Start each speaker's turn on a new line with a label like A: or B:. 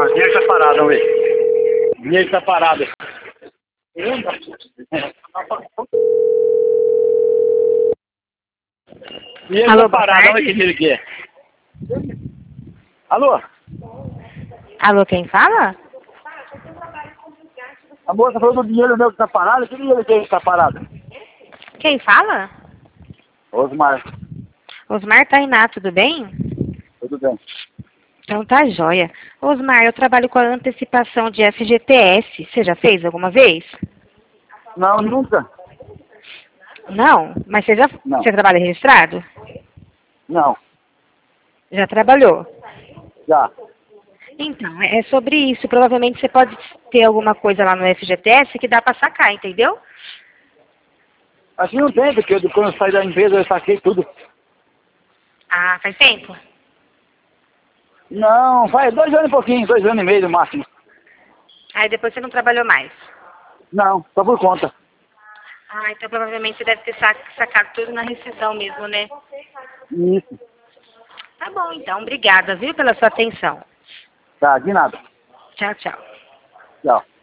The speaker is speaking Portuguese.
A: O dinheiro tá parado, vamos ver. O dinheiro tá parado. Dinheiro
B: Alô,
A: tá
B: boa
A: parado,
B: tarde.
A: olha que dinheiro que é. Alô?
B: Alô, quem fala?
A: A moça falou do dinheiro meu que tá parado. Que dinheiro que é que tá parado?
B: Quem fala?
A: Osmar,
B: Osmar Tainá, tudo bem?
A: tudo bem.
B: Então tá joia. Osmar, eu trabalho com a antecipação de FGTS. Você já fez alguma vez?
A: Não, nunca.
B: Não, mas
A: Não,
B: você trabalha registrado?
A: não.
B: Já trabalhou?
A: Já.
B: Então, é sobre isso. Provavelmente você pode ter alguma coisa lá no FGTS que dá pra sacar, entendeu?
A: Assim não tem, porque quando eu saí da empresa eu saquei tudo.
B: Ah, faz tempo?
A: Não, faz 2 anos e pouquinho, 2 anos e meio no máximo.
B: Aí depois você não trabalhou mais.
A: Não, só por conta.
B: Ah, então provavelmente você deve ter sacado tudo na rescisão mesmo, né?
A: Isso.
B: Tá bom, então. Obrigada, viu, pela sua atenção.
A: Tá, de nada.
B: Tchau, tchau.
A: Tchau.